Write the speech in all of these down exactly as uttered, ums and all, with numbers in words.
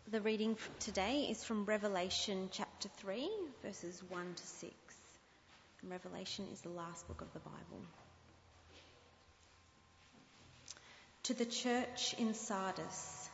The reading today is from Revelation chapter three, verses one to six. And Revelation is the last book of the Bible. To the church in Sardis.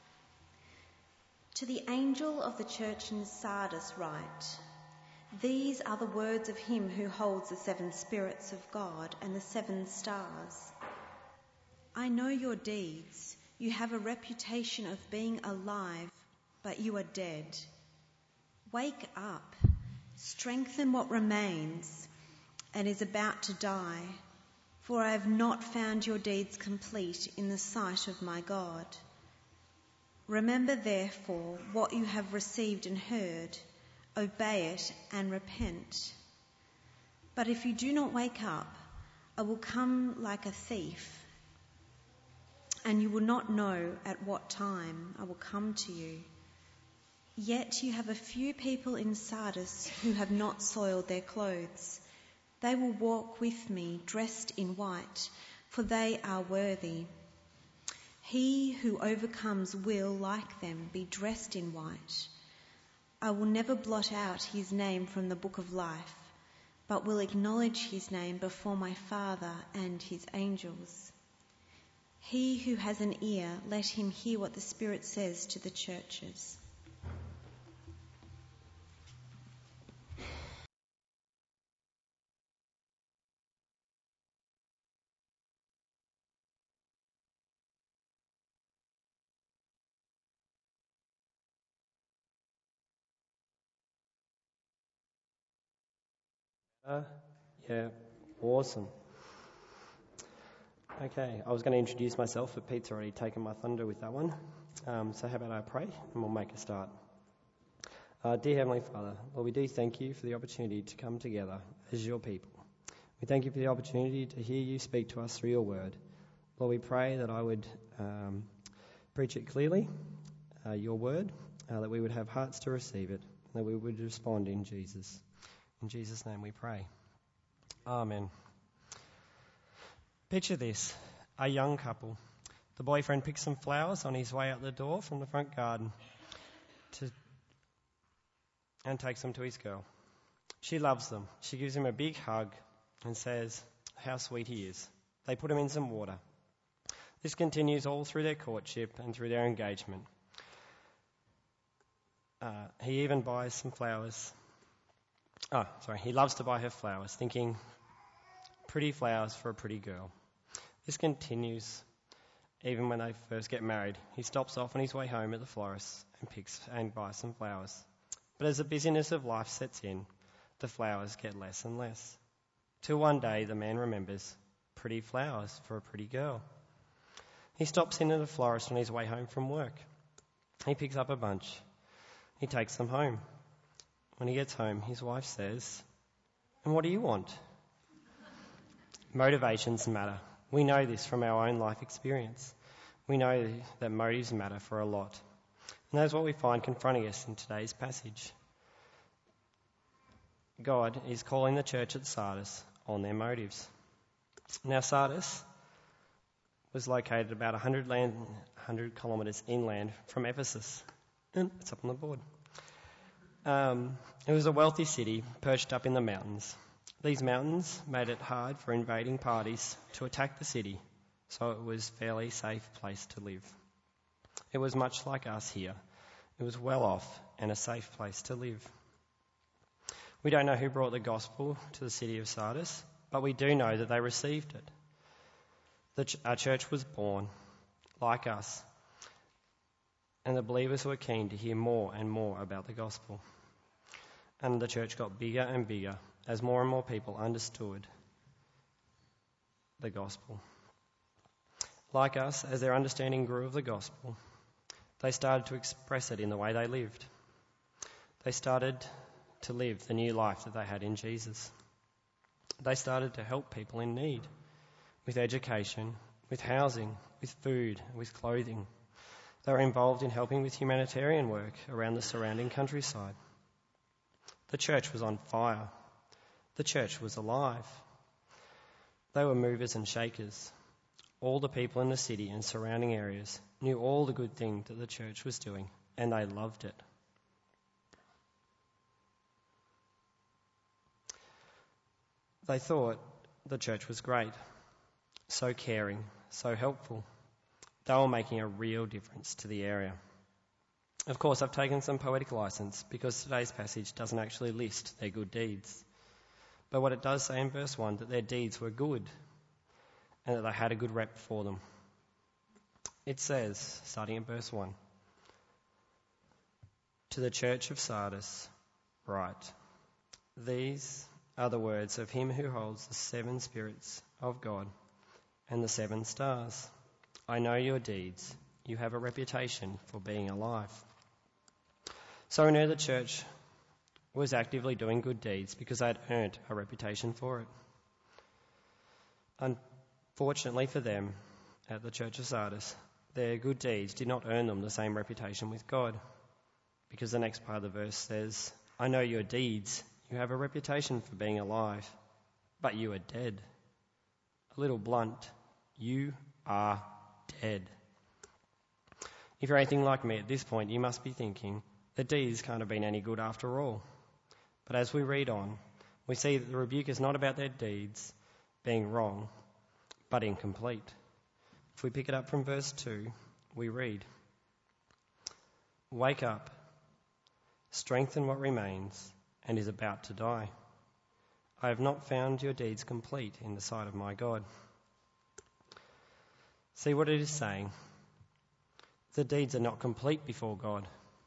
To the angel of the church in Sardis write, "These are the words of him who holds the seven spirits of God and the seven stars. I know your deeds. You have a reputation of being alive, but you are dead. Wake up, strengthen what remains and is about to die, for I have not found your deeds complete in the sight of my God. Remember therefore what you have received and heard, obey it and repent. But if you do not wake up, I will come like a thief, and you will not know at what time I will come to you. Yet you have a few people in Sardis who have not soiled their clothes. They will walk with me dressed in white, for they are worthy. He who overcomes will, like them, be dressed in white. I will never blot out his name from the book of life, but will acknowledge his name before my Father and his angels. He who has an ear, let him hear what the Spirit says to the churches." Uh, yeah, awesome. Okay, I was going to introduce myself, but Pete's already taken my thunder with that one. Um, so how about I pray and we'll make a start. Uh, dear Heavenly Father, Lord, we do thank you for the opportunity to come together as your people. We thank you for the opportunity to hear you speak to us through your word. Lord, we pray that I would um, preach it clearly, uh, your word, uh, that we would have hearts to receive it, and that we would respond in Jesus. In Jesus' name we pray. Amen. Picture this, a young couple. The boyfriend picks some flowers on his way out the door from the front garden to, and takes them to his girl. She loves them. She gives him a big hug and says how sweet he is. They put him in some water. This continues all through their courtship and through their engagement. Uh, he even buys some flowers. Oh, sorry, he loves to buy her flowers, thinking pretty flowers for a pretty girl. This continues even when they first get married. He stops off on his way home at the florist and picks and buys some flowers. But as the busyness of life sets in, the flowers get less and less. Till one day the man remembers pretty flowers for a pretty girl. He stops in at a florist on his way home from work. He picks up a bunch. He takes them home. When he gets home, his wife says, "And what do you want?" Motivations matter. We know this from our own life experience. We know that motives matter for a lot. And that's what we find confronting us in today's passage. God is calling the church at Sardis on their motives. Now, Sardis was located about one hundred, land, one hundred kilometres inland from Ephesus. And it's up on the board. Um, it was a wealthy city perched up in the mountains. These mountains made it hard for invading parties to attack the city, so it was a fairly safe place to live. It was much like us here. It was well off and a safe place to live. We don't know who brought the gospel to the city of Sardis, but we do know that they received it. The ch- our church was born, like us, and the believers were keen to hear more and more about the gospel. And the church got bigger and bigger as more and more people understood the gospel. Like us, as their understanding grew of the gospel, they started to express it in the way they lived. They started to live the new life that they had in Jesus. They started to help people in need with education, with housing, with food, with clothing. They were involved in helping with humanitarian work around the surrounding countryside. The church was on fire. The church was alive. They were movers and shakers. All the people in the city and surrounding areas knew all the good things that the church was doing and they loved it. They thought the church was great, so caring, so helpful. They were making a real difference to the area. Of course, I've taken some poetic license because today's passage doesn't actually list their good deeds. But what it does say in verse one, that their deeds were good and that they had a good rep for them. It says, starting at verse one, "To the church of Sardis write, these are the words of him who holds the seven spirits of God and the seven stars. I know your deeds. You have a reputation for being alive." So we know the church was actively doing good deeds because they had earned a reputation for it. Unfortunately for them, at the church of Sardis, their good deeds did not earn them the same reputation with God, because the next part of the verse says, "I know your deeds. You have a reputation for being alive, but you are dead." A little blunt, you are dead. If you're anything like me at this point, you must be thinking, the deeds can't have been any good after all. But as we read on, we see that the rebuke is not about their deeds being wrong, but incomplete. If we pick it up from verse two, we read, "Wake up, strengthen what remains and is about to die. I have not found your deeds complete in the sight of my God." See what it is saying? The deeds are not complete before God.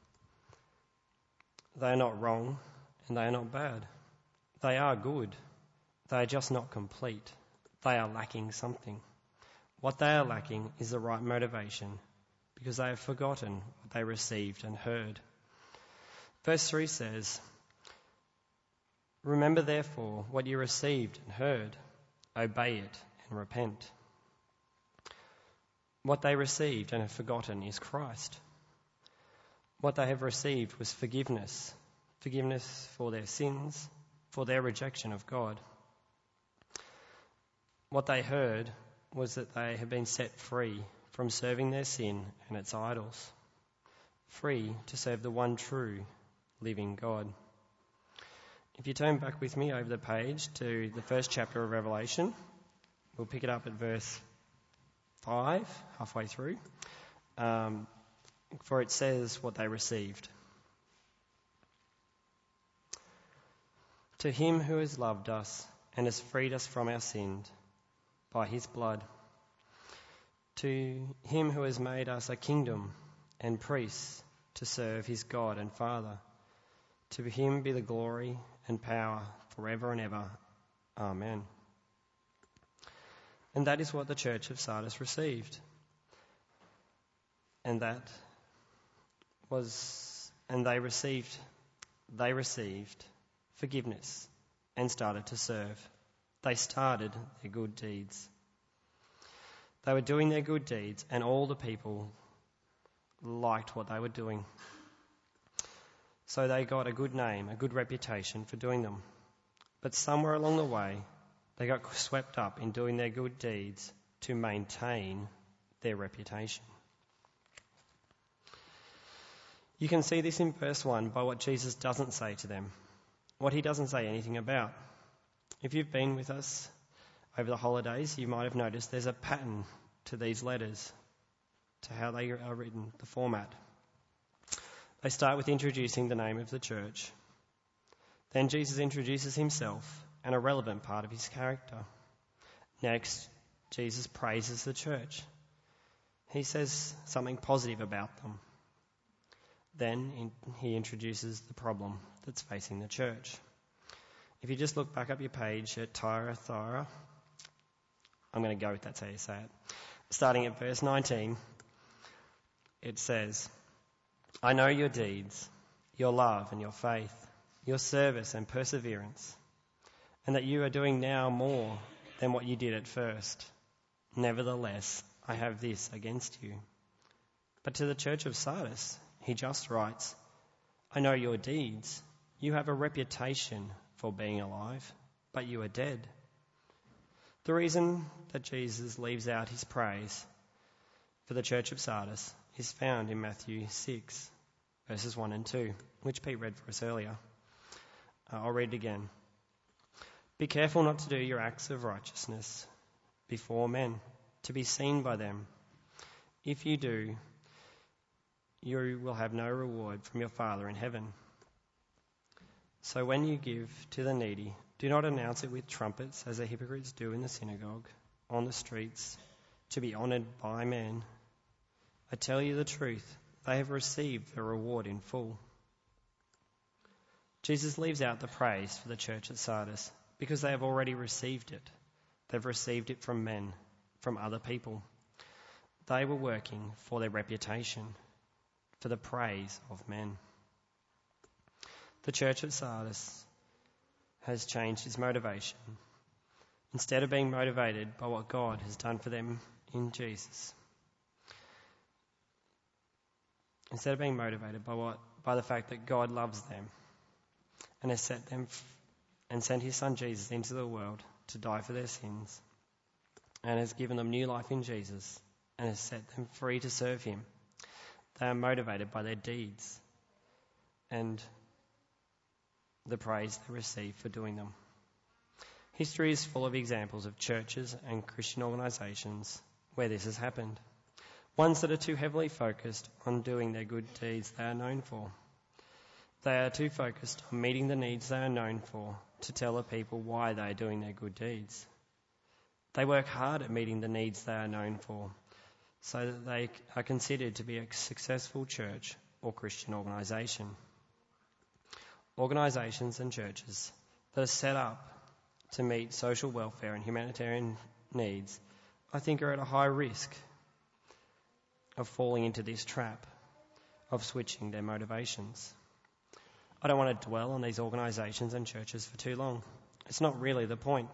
They are not wrong and they are not bad. They are good. They are just not complete. They are lacking something. What they are lacking is the right motivation, because they have forgotten what they received and heard. Verse three says, "Remember therefore what you received and heard, obey it and repent." What they received and have forgotten is Christ. What they have received was forgiveness, forgiveness for their sins, for their rejection of God. What they heard was that they have been set free from serving their sin and its idols, free to serve the one true, living God. If you turn back with me over the page to the first chapter of Revelation, we'll pick it up at verse five, halfway through. Um, for it says what they received. "To him who has loved us and has freed us from our sins by his blood, to him who has made us a kingdom and priests to serve his God and Father, to him be the glory and power forever and ever. Amen." And that is what the church of Sardis received. And that was, and they received, they received forgiveness and started to serve. They started their good deeds. They were doing their good deeds, and all the people liked what they were doing. So they got a good name, a good reputation for doing them. But somewhere along the way, they got swept up in doing their good deeds to maintain their reputation. You can see this in verse one by what Jesus doesn't say to them, what he doesn't say anything about. If you've been with us over the holidays, you might have noticed there's a pattern to these letters, to how they are written, the format. They start with introducing the name of the church. Then Jesus introduces himself and a relevant part of his character. Next, Jesus praises the church. He says something positive about them. Then he introduces the problem that's facing the church. If you just look back up your page at Thyatira, I'm going to go with that's how you say it. Starting at verse nineteen, it says, "I know your deeds, your love and your faith, your service and perseverance, and that you are doing now more than what you did at first. Nevertheless, I have this against you." But to the church of Sardis, he just writes, "I know your deeds. You have a reputation for being alive, but you are dead." The reason that Jesus leaves out his praise for the church of Sardis is found in Matthew six, verses one and two, which Pete read for us earlier. Uh, I'll read it again. Be careful not to do your acts of righteousness before men, to be seen by them. If you do, you will have no reward from your Father in heaven. So when you give to the needy, do not announce it with trumpets, as the hypocrites do in the synagogue, on the streets, to be honoured by men. I tell you the truth, they have received their reward in full. Jesus leaves out the praise for the church at Sardis because they have already received it. They've received it from men, from other people. They were working for their reputation, for the praise of men. The church at Sardis has changed its motivation. Instead of being motivated by what God has done for them in Jesus, instead of being motivated by what by the fact that God loves them and has set them f- and sent his son Jesus into the world to die for their sins, and has given them new life in Jesus and has set them free to serve him, they are motivated by their deeds and the praise they receive for doing them. History is full of examples of churches and Christian organisations where this has happened. Ones that are too heavily focused on doing their good deeds they are known for. They are too focused on meeting the needs they are known for to tell the people why they are doing their good deeds. They work hard at meeting the needs they are known for so that they are considered to be a successful church or Christian organisation. Organisations and churches that are set up to meet social welfare and humanitarian needs, I think, are at a high risk of falling into this trap of switching their motivations. I don't want to dwell on these organisations and churches for too long. It's not really the point.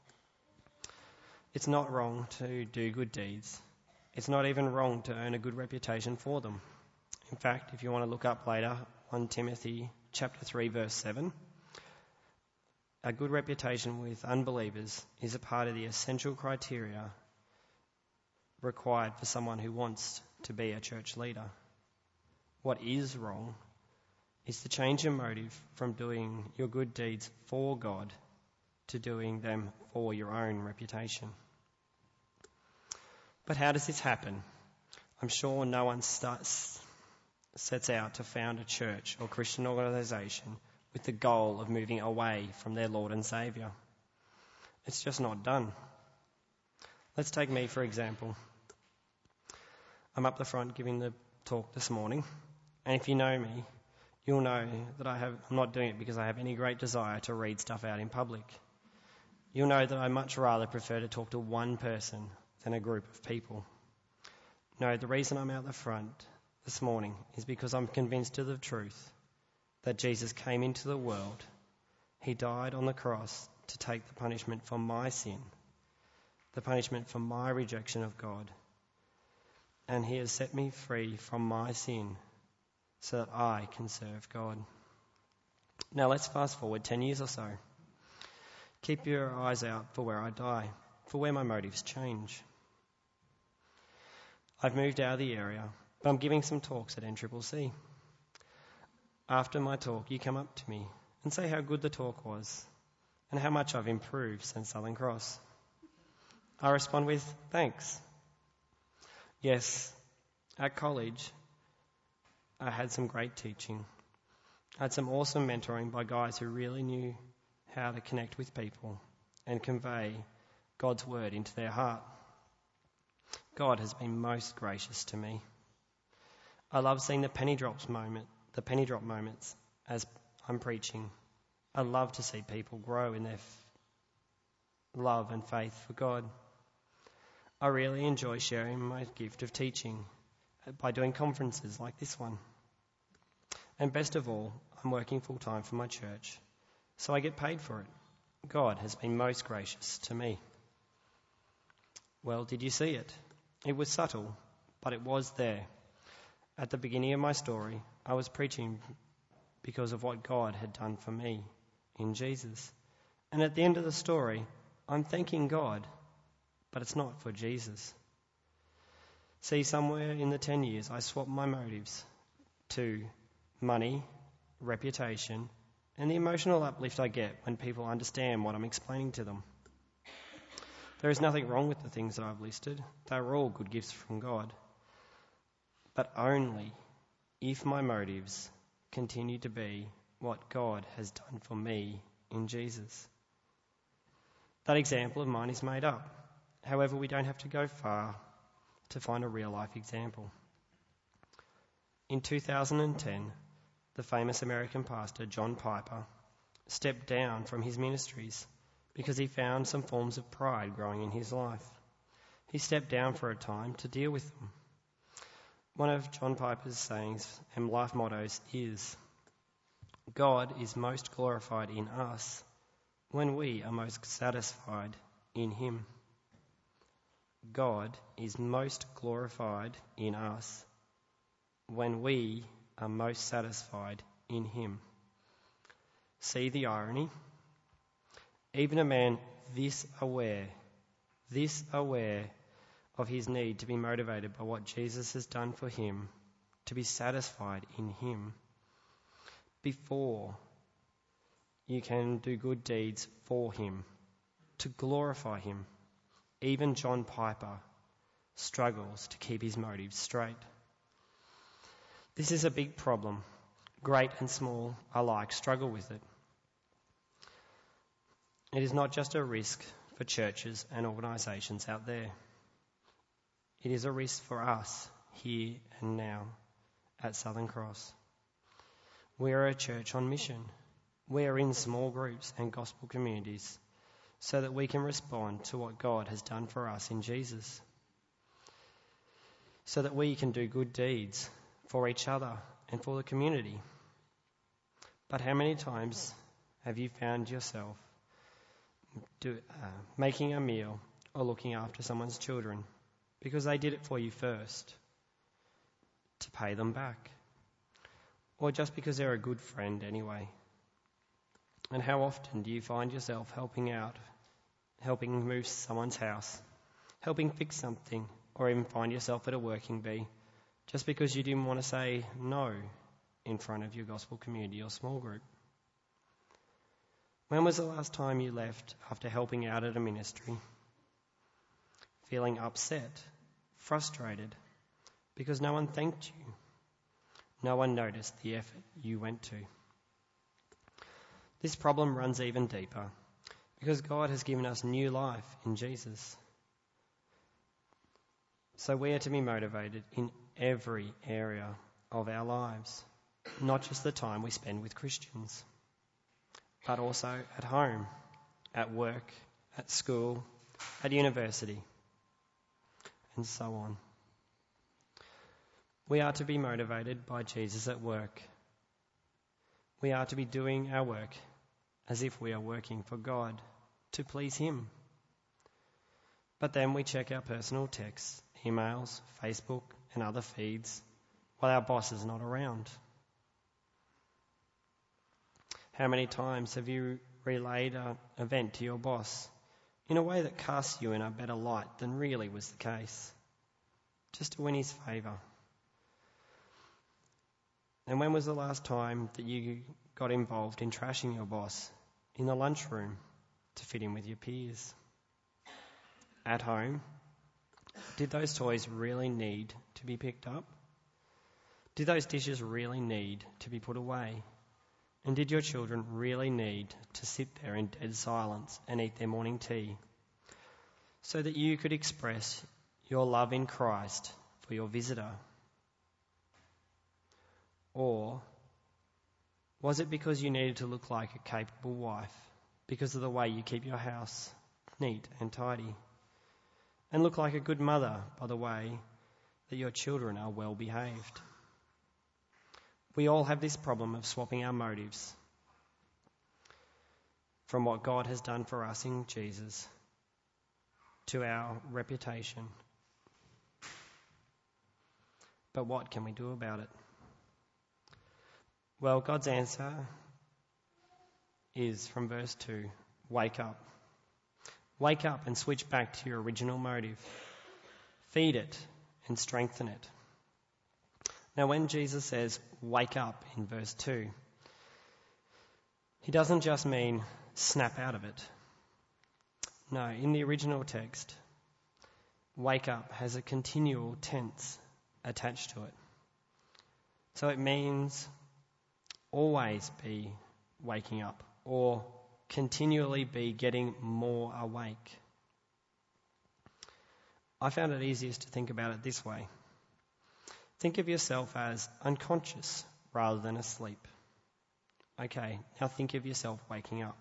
It's not wrong to do good deeds. It's not even wrong to earn a good reputation for them. In fact, if you want to look up later, First Timothy chapter three, verse seven, a good reputation with unbelievers is a part of the essential criteria required for someone who wants to be a church leader. What is wrong is to change your motive from doing your good deeds for God to doing them for your own reputation. But how does this happen? I'm sure no one starts, sets out to found a church or Christian organisation with the goal of moving away from their Lord and Saviour. It's just not done. Let's take me, for example. I'm up the front giving the talk this morning, and if you know me, you'll know that I have, I'm not doing it because I have any great desire to read stuff out in public. You'll know that I much rather prefer to talk to one person than a group of people. No, the reason I'm out the front this morning is because I'm convinced of the truth that Jesus came into the world. He died on the cross to take the punishment for my sin, the punishment for my rejection of God. And he has set me free from my sin so that I can serve God. Now let's fast forward ten years or so. Keep your eyes out for where I die, for where my motives change. I've moved out of the area, but I'm giving some talks at N C C C. After my talk, you come up to me and say how good the talk was and how much I've improved since Southern Cross. I respond with, thanks. Yes, at college, I had some great teaching. I had some awesome mentoring by guys who really knew how to connect with people and convey God's word into their heart. God has been most gracious to me. I love seeing the penny drops moment, the penny drop moments as I'm preaching. I love to see people grow in their f- love and faith for God. I really enjoy sharing my gift of teaching by doing conferences like this one. And best of all, I'm working full time for my church, so I get paid for it. God has been most gracious to me. Well, did you see it? It was subtle, but it was there. At the beginning of my story, I was preaching because of what God had done for me in Jesus. And at the end of the story, I'm thanking God, but it's not for Jesus. See, somewhere in the ten years, I swapped my motives to money, reputation, and the emotional uplift I get when people understand what I'm explaining to them. There is nothing wrong with the things that I've listed. They are all good gifts from God. But only if my motives continue to be what God has done for me in Jesus. That example of mine is made up. However, we don't have to go far to find a real-life example. In two thousand ten, the famous American pastor John Piper stepped down from his ministries because he found some forms of pride growing in his life. He stepped down for a time to deal with them. One of John Piper's sayings and life mottos is, God is most glorified in us when we are most satisfied in him. God is most glorified in us when we are most satisfied in him. See the irony? Even a man this aware, this aware of his need to be motivated by what Jesus has done for him, to be satisfied in him, before you can do good deeds for him, to glorify him. Even John Piper struggles to keep his motives straight. This is a big problem. Great and small alike struggle with it. It is not just a risk for churches and organisations out there. It is a risk for us here and now at Southern Cross. We are a church on mission. We are in small groups and gospel communities so that we can respond to what God has done for us in Jesus. So that we can do good deeds for each other and for the community. But how many times have you found yourself do, uh, making a meal or looking after someone's children because they did it for you first to pay them back? Or just because they're a good friend anyway? And how often do you find yourself helping out, helping move someone's house, helping fix something, or even find yourself at a working bee just because you didn't want to say no in front of your gospel community or small group? When was the last time you left after helping out at a ministry, feeling upset, frustrated, because no one thanked you? No one noticed the effort you went to. This problem runs even deeper because God has given us new life in Jesus. So we are to be motivated in every area of our lives, not just the time we spend with Christians, but also at home, at work, at school, at university, and so on. We are to be motivated by Jesus at work. We are to be doing our work as if we are working for God, to please him. But then we check our personal texts, emails, Facebook, and other feeds while our boss is not around. How many times have you relayed an event to your boss in a way that casts you in a better light than really was the case, just to win his favour? And when was the last time that you got involved in trashing your boss in the lunchroom to fit in with your peers? At home, did those toys really need to be picked up? Did those dishes really need to be put away? And did your children really need to sit there in dead silence and eat their morning tea so that you could express your love in Christ for your visitor? Or was it because you needed to look like a capable wife because of the way you keep your house neat and tidy, and look like a good mother by the way that your children are well behaved? We all have this problem of swapping our motives from what God has done for us in Jesus to our reputation. But what can we do about it? Well, God's answer is from verse two, wake up. Wake up and switch back to your original motive. Feed it and strengthen it. Now, when Jesus says, wake up in verse two, he doesn't just mean snap out of it. No, in the original text, wake up has a continual tense attached to it. So it means always be waking up or continually be getting more awake. I found it easiest to think about it this way. Think of yourself as unconscious rather than asleep. Okay, now think of yourself waking up.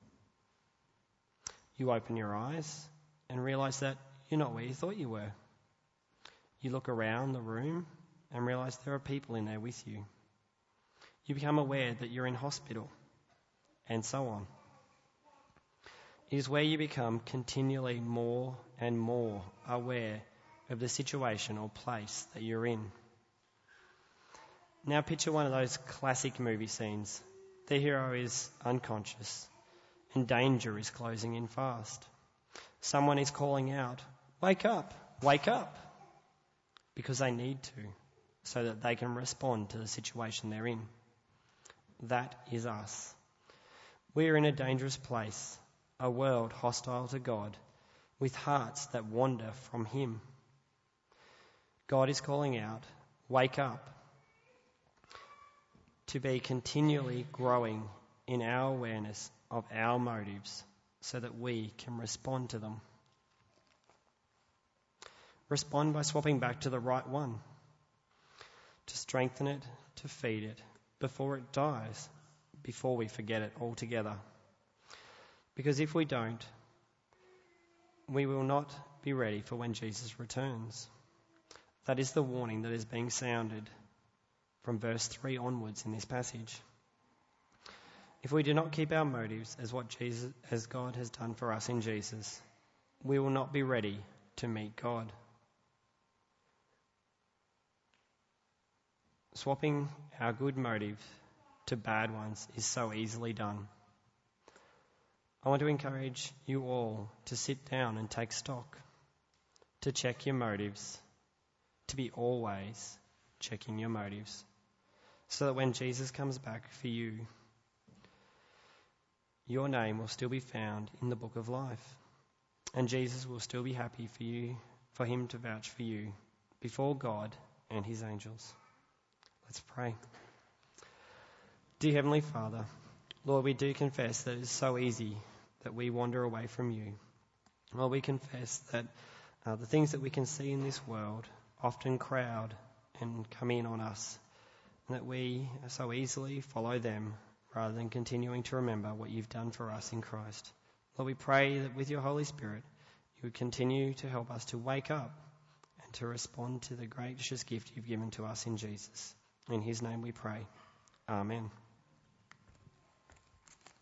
You open your eyes and realise that you're not where you thought you were. You look around the room and realise there are people in there with you. You become aware that you're in hospital, and so on. It is where you become continually more and more aware of the situation or place that you're in. Now picture one of those classic movie scenes. The hero is unconscious and danger is closing in fast. Someone is calling out, "Wake up, wake up," because they need to, so that they can respond to the situation they're in. That is us. We are in a dangerous place, a world hostile to God, with hearts that wander from Him. God is calling out, "Wake up," to be continually growing in our awareness of our motives so that we can respond to them. Respond by swapping back to the right one, to strengthen it, to feed it, before it dies, before we forget it altogether. Because if we don't, we will not be ready for when Jesus returns. That is the warning that is being sounded from verse three onwards in this passage. If we do not keep our motives as what Jesus, as God has done for us in Jesus, we will not be ready to meet God. Swapping our good motives to bad ones is so easily done. I want to encourage you all to sit down and take stock, to check your motives, to be always checking your motives, so that when Jesus comes back for you, your name will still be found in the book of life, and Jesus will still be happy for you, for him to vouch for you before God and his angels. Let's pray. Dear Heavenly Father, Lord, we do confess that it is so easy that we wander away from you. Lord, we confess that uh, the things that we can see in this world often crowd and come in on us, and that we so easily follow them rather than continuing to remember what you've done for us in Christ. Lord, we pray that with your Holy Spirit, you would continue to help us to wake up and to respond to the gracious gift you've given to us in Jesus. In his name we pray. Amen.